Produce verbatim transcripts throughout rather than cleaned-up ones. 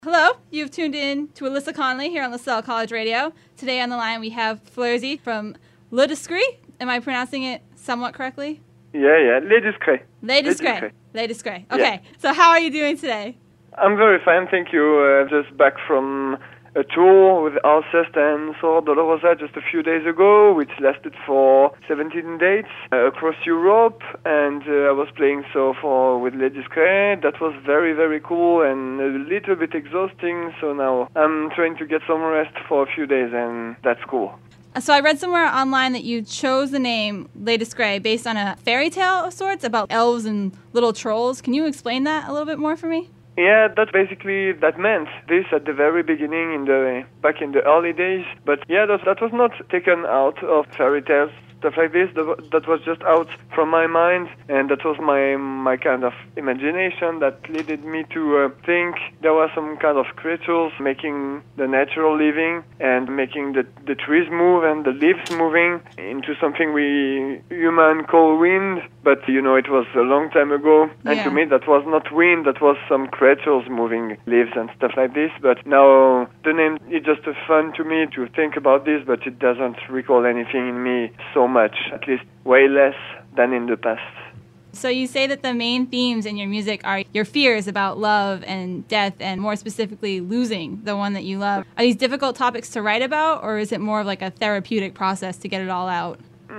Hello, you've tuned in to Alyssa Conley here on LaSalle College Radio. Today on the line we have Fleurzy from Le Discret. Am I pronouncing it somewhat correctly? Yeah, yeah, Les Discrets. Les Discrets. Les Discrets. Okay, yeah. So how are you doing today? I'm very fine, thank you. Uh, just back from a tour with Alceste and Sor Dolorosa just a few days ago, which lasted for seventeen days uh, across Europe, and uh, I was playing so for with Les Discrets. That was very, very cool and a little bit exhausting, so now I'm trying to get some rest for a few days, and that's cool. So I read somewhere online that you chose the name Les Discrets based on a fairy tale of sorts about elves and little trolls. Can you explain that a little bit more for me? Yeah, that's basically, that meant this at the very beginning, in the back in the early days. But yeah, that, that was not taken out of fairy tales, stuff like this. That was just out from my mind, and that was my my kind of imagination that led me to uh, think there were some kind of creatures making the natural living and making the, the trees move and the leaves moving into something we human call wind. But, you know, it was a long time ago, and yeah. to me that was not wind, that was some creatures moving leaves and stuff like this. But now the name is just uh, fun to me to think about this, but it doesn't recall anything in me so much, at least way less than in the past. So you say that the main themes in your music are your fears about love and death, and more specifically losing the one that you love. Are these difficult topics to write about, or is it more of like a therapeutic process to get it all out?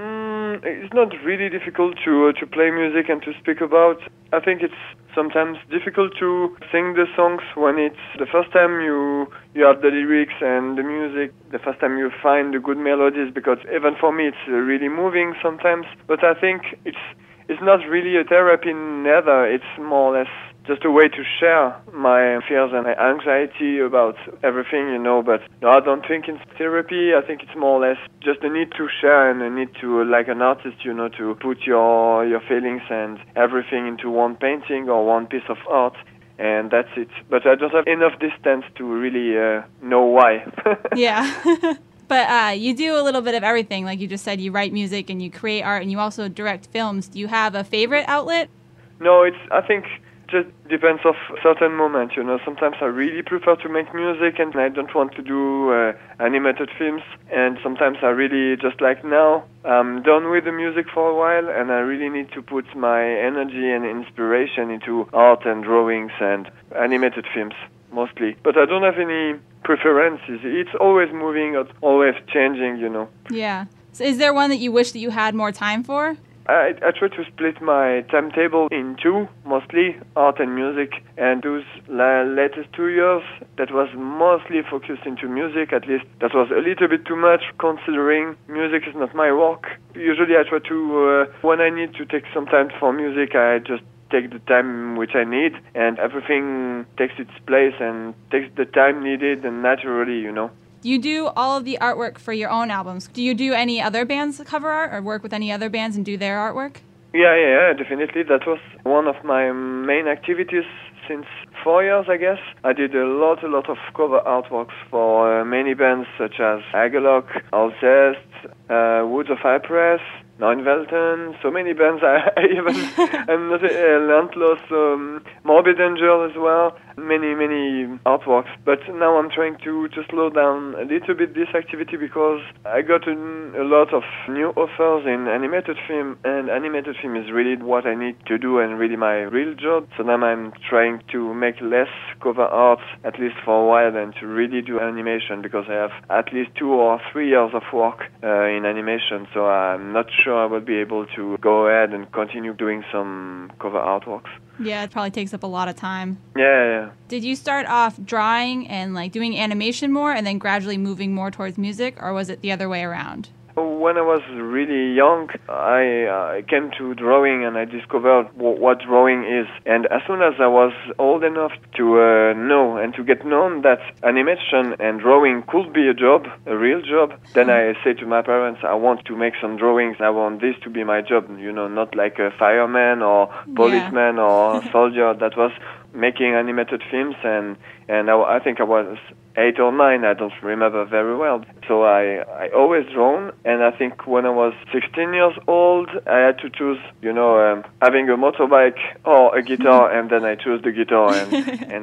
Mm, it's not really difficult to uh, to play music and to speak about. I think it's sometimes difficult to sing the songs when it's the first time you you have the lyrics and the music, the first time you find the good melodies, because even for me it's uh, really moving sometimes. But I think it's it's not really a therapy neither. It's more or less just a way to share my fears and my anxiety about everything, you know. But no, I don't think it's therapy. I think it's more or less just a need to share and a need to, like an artist, you know, to put your your feelings and everything into one painting or one piece of art. And that's it. But I don't have enough distance to really uh, know why. Yeah. But uh, you do a little bit of everything. Like you just said, you write music and you create art and you also direct films. Do you have a favorite outlet? No, it's, I think, just depends of certain moments, you know. Sometimes I really prefer to make music and I don't want to do uh, animated films. And sometimes I really, just like now, I'm done with the music for a while and I really need to put my energy and inspiration into art and drawings and animated films, mostly. But I don't have any preferences. It's always moving, it's always changing, you know. Yeah. So is there one that you wish that you had more time for? I, I try to split my timetable in two, mostly art and music, and those la- latest two years, that was mostly focused into music. At least that was a little bit too much, considering music is not my work. Usually I try to, uh, when I need to take some time for music, I just take the time which I need, and everything takes its place and takes the time needed and naturally, you know. You do all of the artwork for your own albums. Do you do any other bands' cover art or work with any other bands and do their artwork? Yeah, yeah, yeah, definitely. That was one of my main activities since four years, I guess. I did a lot, a lot of cover artworks for uh, many bands such as Agalloch, Alceste, uh, Woods of Ypres, Nine Welten, so many bands. I, I even I'm not uh, Landloss, um, Morbid Angel as well. Many, many artworks. But now I'm trying to, to slow down a little bit this activity because I got a, a lot of new offers in animated film, and animated film is really what I need to do and really my real job. So now I'm trying to make less cover art, at least for a while, and to really do animation because I have at least two or three years of work uh, in animation. So I'm not sure I will be able to go ahead and continue doing some cover artworks. Yeah, it probably takes up a lot of time. Yeah, yeah. Did you start off drawing and like doing animation more and then gradually moving more towards music, or was it the other way around? When I was really young, I uh, came to drawing and I discovered w- what drawing is. And as soon as I was old enough to uh, know and to get known that animation and drawing could be a job, a real job, then I say to my parents, I want to make some drawings. I want this to be my job, you know, not like a fireman or policeman yeah. or soldier. That was making animated films, and and I, I think I was eight or nine, I don't remember very well. So I, I always drawn, and I think when I was sixteen years old, I had to choose, you know, um, having a motorbike or a guitar, and then I chose the guitar, and and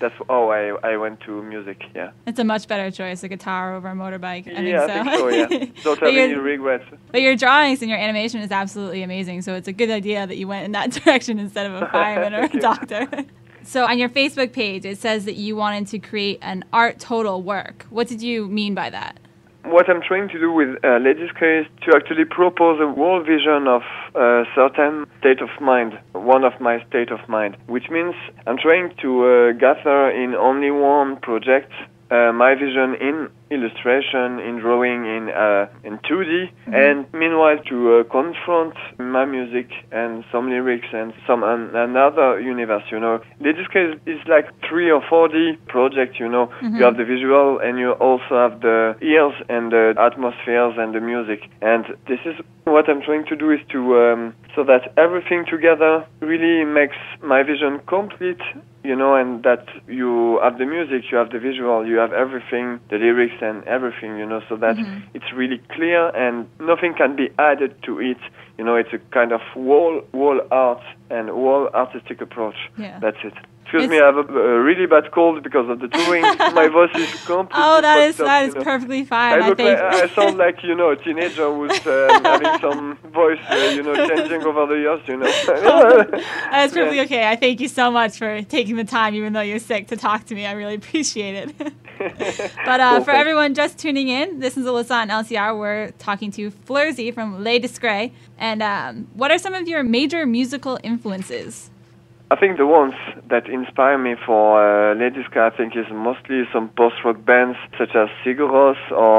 that's how I, I went to music, yeah. It's a much better choice, a guitar over a motorbike. I yeah, think so. I think so, yeah. Don't have any regrets. But your drawings and your animation is absolutely amazing, so it's a good idea that you went in that direction instead of a fireman or a doctor. So on your Facebook page, it says that you wanted to create an art total work. What did you mean by that? What I'm trying to do with uh, Lady Sky is to actually propose a world vision of a certain state of mind, one of my state of mind, which means I'm trying to uh, gather in only one project uh, my vision in illustration, in drawing, in uh, in two D, mm-hmm. and meanwhile to uh, confront my music and some lyrics and some an, another universe, you know. Lady Sky is, is like three or four D project, you know. Mm-hmm. You have the visual and you also have the ears and the atmospheres and the music. And this is what I'm trying to do is to, um, so that everything together really makes my vision complete, you know, and that you have the music, you have the visual, you have everything, the lyrics and everything, you know, so that mm-hmm. it's really clear and nothing can be added to it. You know, it's a kind of whole, whole art and whole artistic approach. Yeah. That's it. Excuse it's me, I have a, a really bad cold because of the touring. My voice is completely Oh, that is up, that is know. perfectly fine. I, I look think like, I sound like, you know, a teenager who's um, having some voice, uh, you know, changing over the years, you know. That's perfectly yeah. okay. I thank you so much for taking the time, even though you're sick, to talk to me. I really appreciate it. But uh, cool, for everyone just tuning in, this is Alyssa on L C R. We're talking to Fleurzy from Les Discrets. And um, what are some of your major musical influences? I think the ones that inspire me for uh, Les Discrets, I think, is mostly some post-rock bands such as Sigur Rós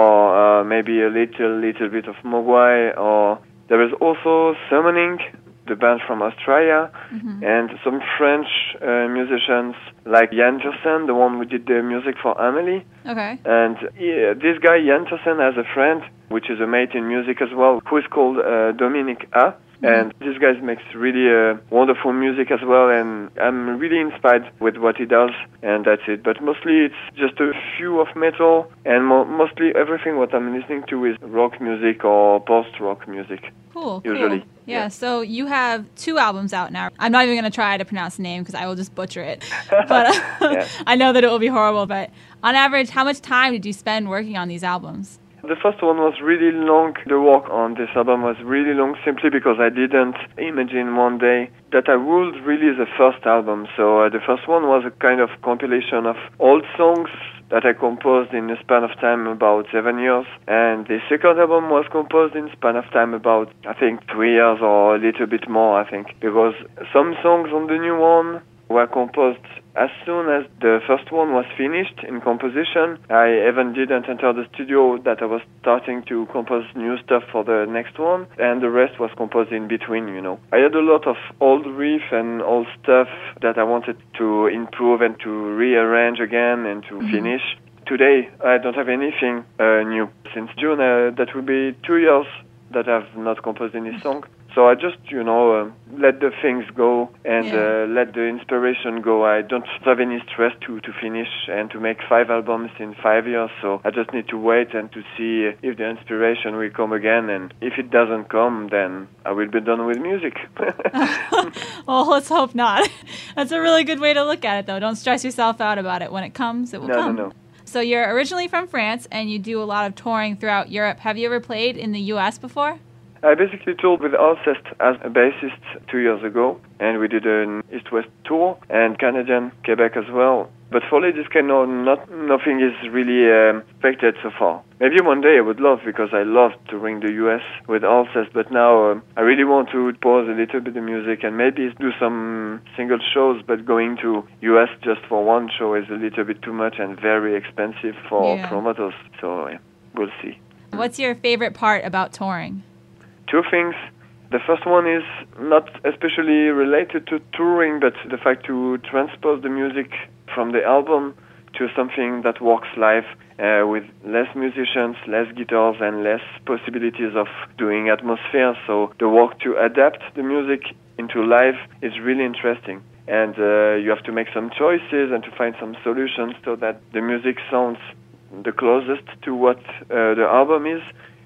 or uh, maybe a little little bit of Mogwai, or there is also Summoning, the band from Australia, mm-hmm. and some French uh, musicians like Jan Tiersen, the one who did the music for Amélie. Okay. And yeah, this guy, Jan Tiersen, has a friend, which is a mate in music as well, who is called uh, Dominique A. And this guy makes really uh, wonderful music as well, and I'm really inspired with what he does, and that's it. But mostly it's just a few of metal, and mo- mostly everything what I'm listening to is rock music or post-rock music. Cool, usually. Cool. Yeah, yeah, so you have two albums out now. I'm not even going to try to pronounce the name because I will just butcher it. But uh, yeah. I know that it will be horrible, but on average, how much time did you spend working on these albums? The first one was really long. The work on this album was really long simply because I didn't imagine one day that I would release a first album. So uh, the first one was a kind of compilation of old songs that I composed in a span of time about seven years. And the second album was composed in a span of time about, I think, three years or a little bit more, I think. Because some songs on the new one were composed as soon as the first one was finished in composition. I even didn't enter the studio that I was starting to compose new stuff for the next one, and the rest was composed in between, you know. I had a lot of old riff and old stuff that I wanted to improve and to rearrange again and to mm-hmm. finish. Today, I don't have anything uh, new. Since June, uh, that will be two years that I've not composed any song. So I just, you know, uh, let the things go and yeah. uh, let the inspiration go. I don't have any stress to, to finish and to make five albums in five years. So I just need to wait and to see if the inspiration will come again. And if it doesn't come, then I will be done with music. Well, let's hope not. That's a really good way to look at it, though. Don't stress yourself out about it. When it comes, it will no, come. No, no. So you're originally from France and you do a lot of touring throughout Europe. Have you ever played in the U S before? I basically toured with Alcest as a bassist two years ago, and we did an East-West tour, and Canadian, Quebec as well. But for Les Discrets, no, not, nothing is really um, expected so far. Maybe one day I would love, because I love touring the U S with Alcest, but now um, I really want to pause a little bit of music and maybe do some single shows, but going to U S just for one show is a little bit too much and very expensive for yeah. promoters, so yeah, we'll see. What's your favorite part about touring? Two things. The first one is not especially related to touring, but the fact to transpose the music from the album to something that works live uh, with less musicians, less guitars, and less possibilities of doing atmosphere. So the work to adapt the music into live is really interesting. And uh, you have to make some choices and to find some solutions so that the music sounds the closest to what uh, the album is.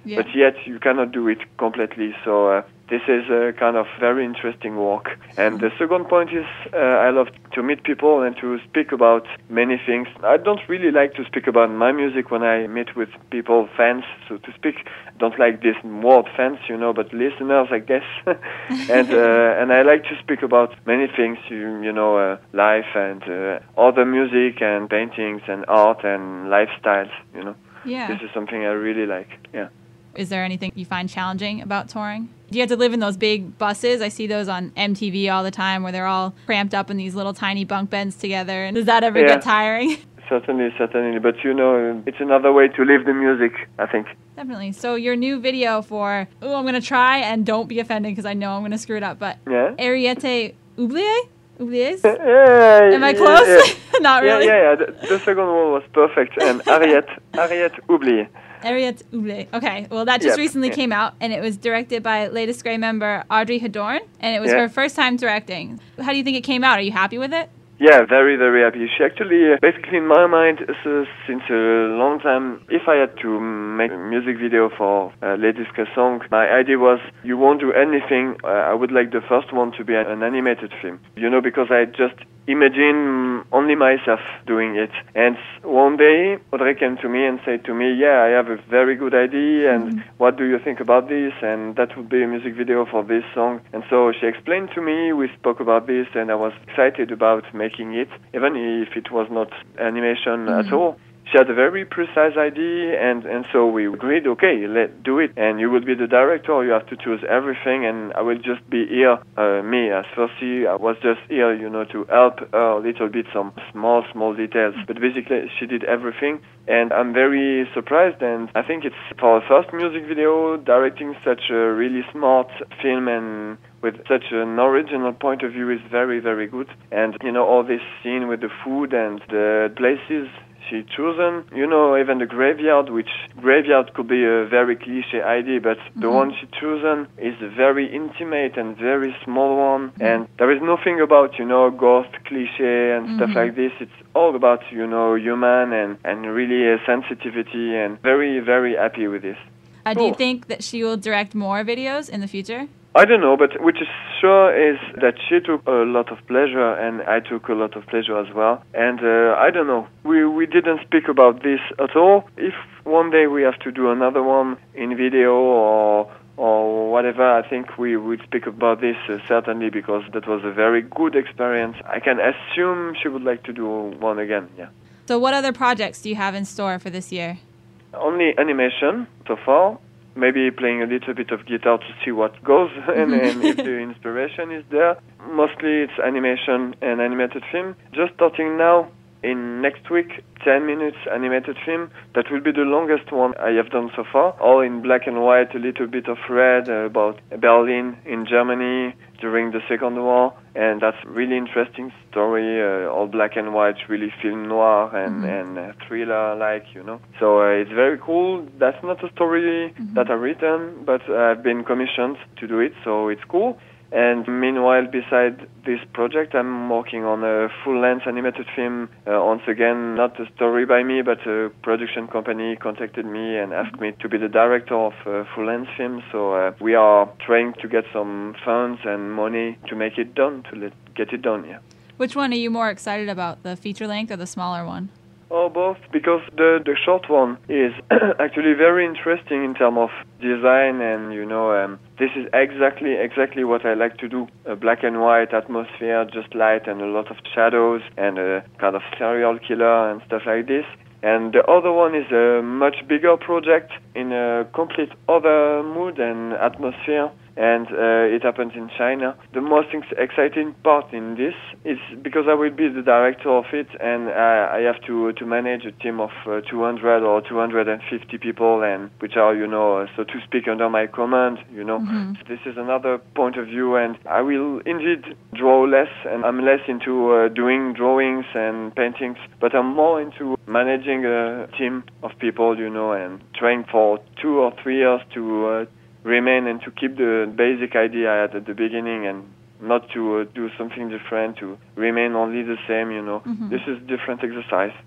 Yeah. but yet you cannot do it completely. So uh, this is a kind of very interesting work. And the second point is uh, I love to meet people and to speak about many things. I don't really like to speak about my music when I meet with people, fans, so to speak. Don't like this word fans, you know, but listeners, I guess. and uh, and I like to speak about many things, you, you know, uh, life and uh, other music and paintings and art and lifestyles, you know. Yeah. This is something I really like, yeah. Is there anything you find challenging about touring? Do you have to live in those big buses? I see those on M T V all the time where they're all cramped up in these little tiny bunk beds together. And does that ever Yeah. get tiring? Certainly, certainly. But, you know, it's another way to live the music, I think. Definitely. So your new video for, oh, I'm going to try and don't be offended because I know I'm going to screw it up, but Yeah. Ariete Oublié? Oubliés? Yeah, Am I yeah, close? yeah. Not Yeah, really. yeah, yeah. The, the second one was perfect. And Ariette, Ariette Oublié. Ariete Oublié. Okay, well, that just Yep, recently yeah. came out, and it was directed by Latest Grey member Audrey Hadorn, and it was Yeah. her first time directing. How do you think it came out? Are you happy with it? Yeah, very, very happy. She actually, uh, basically in my mind, uh, since a long time, if I had to make a music video for a Lady Ska song, my idea was, you won't do anything, uh, I would like the first one to be an animated film. You know, because I just imagine only myself doing it. And one day, Audrey came to me and said to me, yeah, I have a very good idea, and mm-hmm. what do you think about this? And that would be a music video for this song. And so she explained to me, we spoke about this, and I was excited about making it, even if it was not animation mm-hmm. at all. She had a very precise idea, and, and so we agreed, okay, let's do it. And you will be the director, you have to choose everything, and I will just be here, uh, me, as Percy. I was just here, you know, to help her a little bit, some small, small details. But basically, she did everything, and I'm very surprised, and I think it's for a first music video, directing such a really smart film and with such an original point of view is very, very good. And, you know, all this scene with the food and the places she chosen, you know, even the graveyard, which graveyard could be a very cliche idea, but mm-hmm. the one she chosen is a very intimate and very small one, mm-hmm. and there is nothing about, you know, ghost cliche and mm-hmm. stuff like this. It's all about, you know, human and, and really uh, sensitivity, and very, very happy with this. Uh, do you think that she will direct more videos in the future? I don't know, but which is sure is that she took a lot of pleasure, and I took a lot of pleasure as well. And uh, I don't know, we we didn't speak about this at all. If one day we have to do another one in video or or whatever, I think we would speak about this uh, certainly, because that was a very good experience. I can assume she would like to do one again, yeah. So what other projects do you have in store for this year? Only animation so far. Maybe playing a little bit of guitar to see what goes and, and if the inspiration is there. Mostly it's animation and animated film. Just starting now, in next week, ten minutes animated film. That will be the longest one I have done so far. All in black and white, a little bit of red, uh, about Berlin in Germany during the Second War. And that's really interesting story, uh, all black and white, really film noir and, mm-hmm. and uh, thriller-like, you know. So uh, it's very cool. That's not a story mm-hmm. that I've written, but I've been commissioned to do it, so it's cool. And meanwhile, beside this project, I'm working on a full-length animated film. Uh, once again, not a story by me, but a production company contacted me and asked me to be the director of a full-length film. So uh, we are trying to get some funds and money to make it done, to let, get it done, yeah. Which one are you more excited about, the feature-length or the smaller one? Oh, both, because the, the short one is actually very interesting in terms of design, and, you know, um, this is exactly exactly what I like to do. A black and white atmosphere, just light and a lot of shadows, and a kind of serial killer and stuff like this. And the other one is a much bigger project in a complete other mood and atmosphere. And uh, it happens in China. The most exciting part in this is because I will be the director of it, and I, I have to to manage a team of uh, two hundred or two hundred fifty people, and which are, you know, uh, so to speak, under my command, you know. Mm-hmm. So this is another point of view, and I will indeed draw less, and I'm less into uh, doing drawings and paintings, but I'm more into managing a team of people, you know, and trying for two or three years to uh, remain and to keep the basic idea I had at the beginning, and not to uh, do something different, to remain only the same, you know. Mm-hmm. This is different exercise, yeah.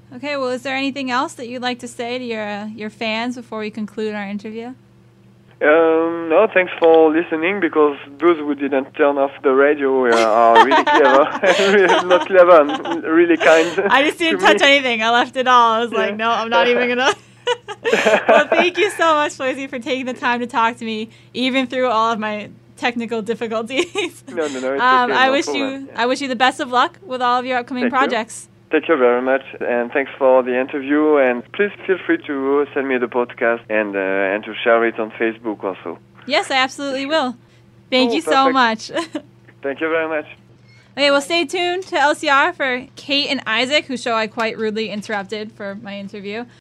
Okay, well, is there anything else that you'd like to say to your uh, your fans before we conclude our interview? Um, no, thanks for listening, because those who didn't turn off the radio uh, are really clever. Really not clever, and really kind. I just didn't touch me. anything. I left it all. I was yeah. like, no, I'm not even going to. Well, thank you so much, Florzy, for taking the time to talk to me, even through all of my technical difficulties. No, no, no. It's um, okay, I no wish problem. you, yeah. I wish you the best of luck with all of your upcoming thank projects. You. Thank you very much, and thanks for the interview. And please feel free to send me the podcast and uh, and to share it on Facebook also. Yes, I absolutely will. Thank oh, you perfect. so much. Thank you very much. Okay, well, stay tuned to L C R for Kate and Isaac, whose show I quite rudely interrupted for my interview.